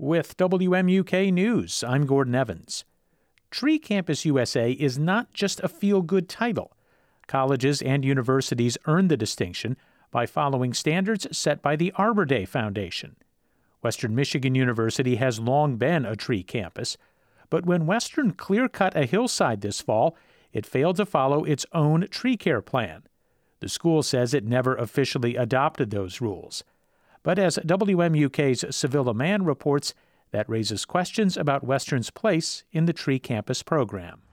With WMUK News, I'm Gordon Evans. Tree Campus USA is not just a feel-good title. Colleges and universities earn the distinction by following standards set by the Arbor Day Foundation. Western Michigan University has long been a tree campus, but when Western clear-cut a hillside this fall, it failed to follow its own tree care plan. The school says it never officially adopted those rules. But as WMUK's Sevilla Mann reports, that raises questions about Western's place in the Tree Campus program.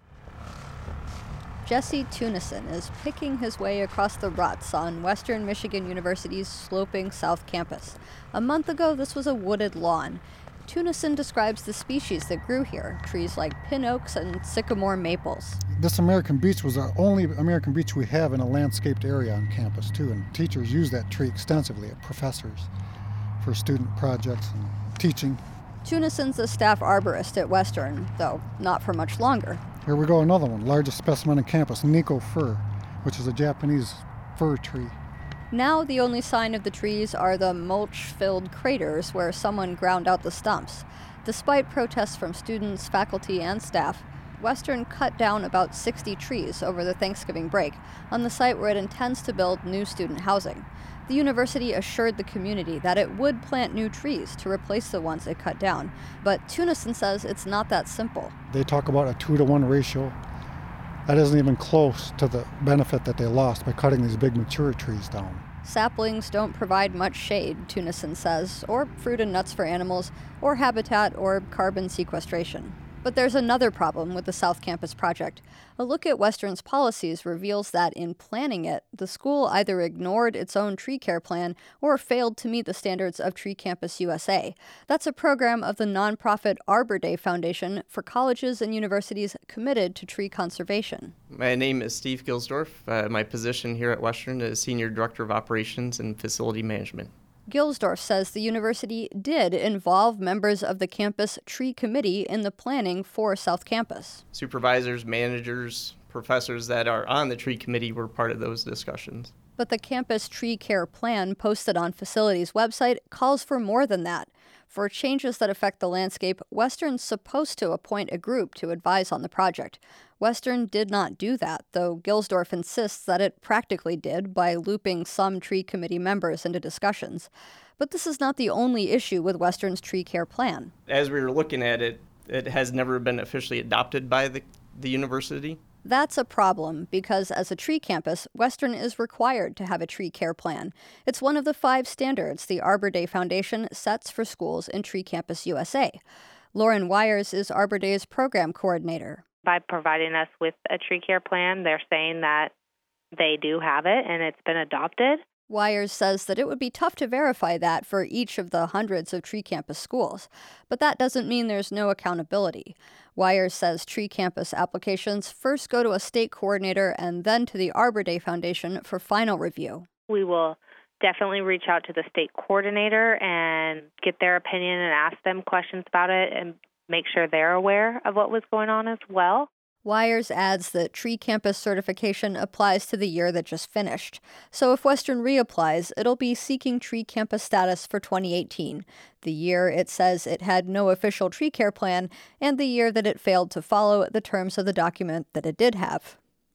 Jesse Tunison is picking his way across the ruts on Western Michigan University's sloping South Campus. A month ago, this was a wooded lawn. Tunison describes the species that grew here, trees like pin oaks and sycamore maples. This American beech was the only American beech we have in a landscaped area on campus, too, and teachers use that tree extensively at professors for student projects and teaching. Tunison's a staff arborist at Western, though not for much longer. Here we go, another one, largest specimen on campus, Nikko fir, which is a Japanese fir tree. Now the only sign of the trees are the mulch-filled craters where someone ground out the stumps. Despite protests from students, faculty, and staff, Western cut down about 60 trees over the Thanksgiving break on the site where it intends to build new student housing. The university assured the community that it would plant new trees to replace the ones it cut down, but Tunison says it's not that simple. They talk about a 2-to-1 ratio. That isn't even close to the benefit that they lost by cutting these big mature trees down. Saplings don't provide much shade, Tunison says, or fruit and nuts for animals, or habitat, or carbon sequestration. But there's another problem with the South Campus project. A look at Western's policies reveals that in planning it, the school either ignored its own tree care plan or failed to meet the standards of Tree Campus USA. That's a program of the nonprofit Arbor Day Foundation for colleges and universities committed to tree conservation. My name is Steve Gilsdorf. My position here at Western is Senior Director of Operations and Facility Management. Gilsdorf says the university did involve members of the campus tree committee in the planning for South Campus. Supervisors, managers, professors that are on the tree committee were part of those discussions. But the campus tree care plan posted on Facilities' website calls for more than that. For changes that affect the landscape, Western's supposed to appoint a group to advise on the project. Western did not do that, though Gilsdorf insists that it practically did by looping some tree committee members into discussions. But this is not the only issue with Western's tree care plan. As we were looking at it, it has never been officially adopted by the university. That's a problem because as a tree campus, Western is required to have a tree care plan. It's one of the 5 standards the Arbor Day Foundation sets for schools in Tree Campus USA. Lauren Wires is Arbor Day's program coordinator. By providing us with a tree care plan, they're saying that they do have it and it's been adopted. Wires says that it would be tough to verify that for each of the hundreds of Tree Campus schools, but that doesn't mean there's no accountability. Wires says Tree Campus applications first go to a state coordinator and then to the Arbor Day Foundation for final review. We will definitely reach out to the state coordinator and get their opinion and ask them questions about it and make sure they're aware of what was going on as well. Wires adds that Tree Campus certification applies to the year that just finished. So if Western reapplies, it'll be seeking Tree Campus status for 2018, the year it says it had no official tree care plan, and the year that it failed to follow the terms of the document that it did have.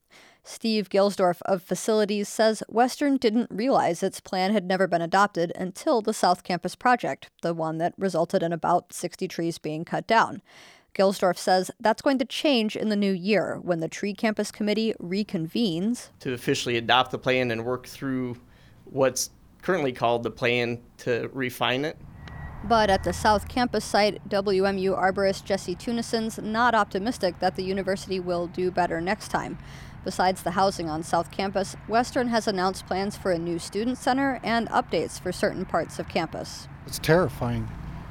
Steve Gilsdorf of Facilities says Western didn't realize its plan had never been adopted until the South Campus project, the one that resulted in about 60 trees being cut down. Gilsdorf says that's going to change in the new year when the Tree Campus Committee reconvenes to officially adopt the plan and work through what's currently called the plan to refine it. But at the South Campus site, WMU arborist Jesse Tunison's not optimistic that the university will do better next time. Besides the housing on South Campus, Western has announced plans for a new student center and updates for certain parts of campus. It's terrifying,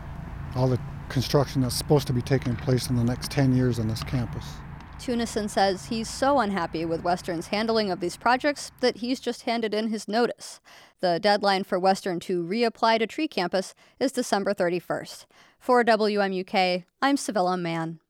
all the construction that's supposed to be taking place in the next 10 years on this campus. Tunison says he's so unhappy with Western's handling of these projects that he's just handed in his notice. The deadline for Western to reapply to Tree Campus is December 31st. For WMUK, I'm Sevilla Mann.